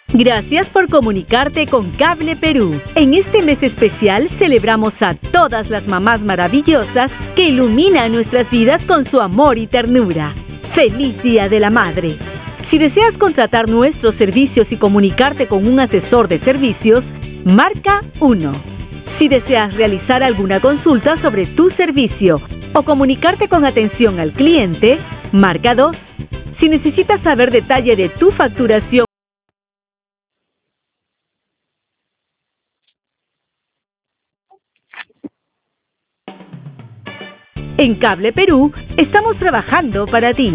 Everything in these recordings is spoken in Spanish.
Gracias por comunicarte con Cable Perú. En este mes especial celebramos a todas las mamás maravillosas que iluminan nuestras vidas con su amor y ternura. ¡Feliz Día de la Madre! Si deseas contratar nuestros servicios y comunicarte con un asesor de servicios, marca 1. Si deseas realizar alguna consulta sobre tu servicio o comunicarte con atención al cliente, marca 2. Si necesitas saber detalle de tu facturación, en Cable Perú estamos trabajando para ti.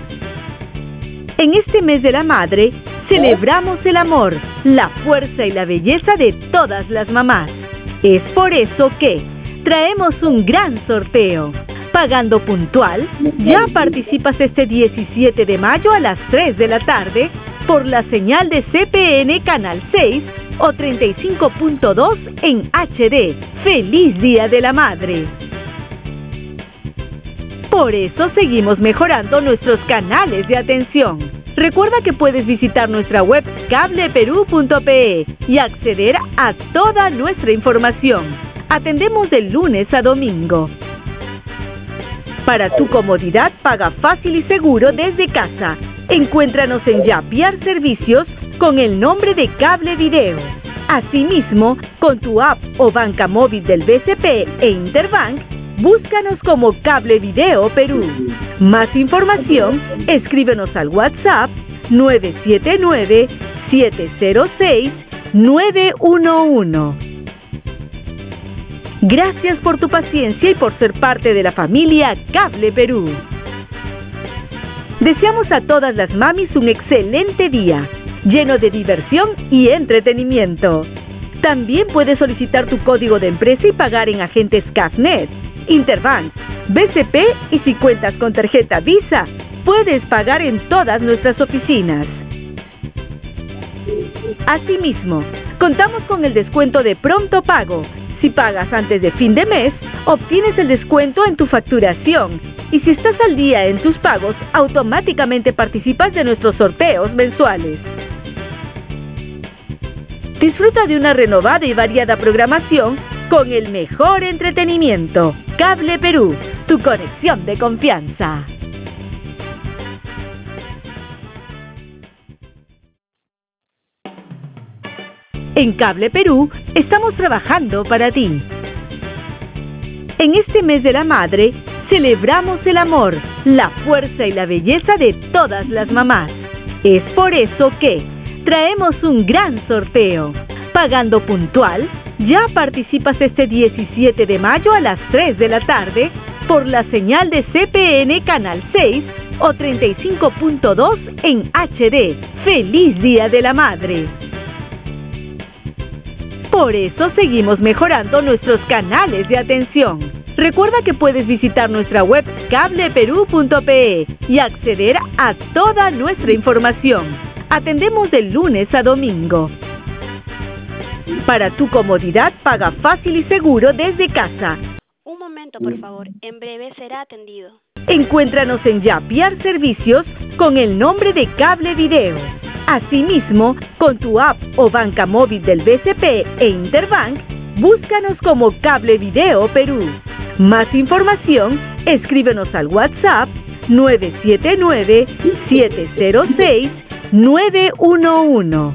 En este mes de la madre, celebramos el amor, la fuerza y la belleza de todas las mamás. Es por eso que traemos un gran sorteo. Pagando puntual, ya participas este 17 de mayo a las 3 de la tarde por la señal de CPN Canal 6 o 35.2 en HD. ¡Feliz Día de la Madre! Por eso seguimos mejorando nuestros canales de atención. Recuerda que puedes visitar nuestra web cableperú.pe y acceder a toda nuestra información. Atendemos de lunes a domingo. Para tu comodidad, paga fácil y seguro desde casa. Encuéntranos en Yapiar Servicios con el nombre de Cable Video. Asimismo, con tu app o banca móvil del BCP e Interbank, búscanos como Cable Video Perú. Más información, escríbenos al WhatsApp 979-706-911. Gracias por tu paciencia y por ser parte de la familia Cable Perú. Deseamos a todas las mamis un excelente día, lleno de diversión y entretenimiento. También puedes solicitar tu código de empresa y pagar en agentes CAFNet, Interbank, BCP y si cuentas con tarjeta Visa, puedes pagar en todas nuestras oficinas. Asimismo, contamos con el descuento de pronto pago. Si pagas antes de fin de mes, obtienes el descuento en tu facturación. Y si estás al día en tus pagos, automáticamente participas de nuestros sorteos mensuales. Disfruta de una renovada y variada programación con el mejor entretenimiento. Cable Perú, tu conexión de confianza. En Cable Perú estamos trabajando para ti. En este mes de la madre, celebramos el amor, la fuerza y la belleza de todas las mamás. Es por eso que traemos un gran sorteo. Pagando puntual, ya participas este 17 de mayo a las 3 de la tarde por la señal de CPN Canal 6 o 35.2 en HD. ¡Feliz Día de la Madre! Por eso seguimos mejorando nuestros canales de atención. Recuerda que puedes visitar nuestra web cableperú.pe y acceder a toda nuestra información. Atendemos de lunes a domingo. Para tu comodidad, paga fácil y seguro desde casa. Un momento, por favor. En breve será atendido. Encuéntranos en Yapiar Servicios con el nombre de Cable Video. Asimismo, con tu app o banca móvil del BCP e Interbank, búscanos como Cable Video Perú. Más información, escríbenos al WhatsApp 979-706-911.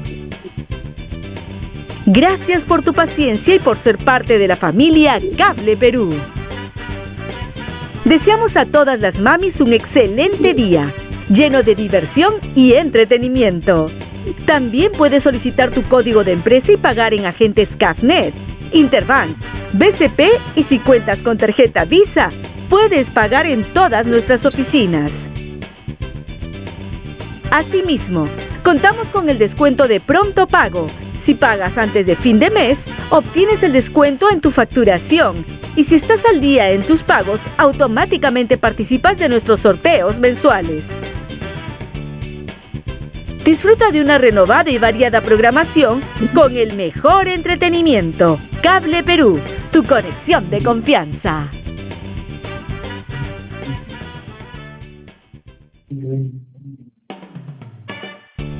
Gracias por tu paciencia y por ser parte de la familia Cable Perú. Deseamos a todas las mamis un excelente día, lleno de diversión y entretenimiento. También puedes solicitar tu código de empresa y pagar en agentes CAFNet, Interbank, BCP y si cuentas con tarjeta Visa, puedes pagar en todas nuestras oficinas. Asimismo, contamos con el descuento de pronto pago. Si pagas antes de fin de mes, obtienes el descuento en tu facturación. Y si estás al día en tus pagos, automáticamente participas de nuestros sorteos mensuales. Disfruta de una renovada y variada programación con el mejor entretenimiento. Cable Perú, tu conexión de confianza.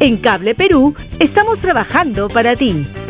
En Cable Perú estamos trabajando para ti.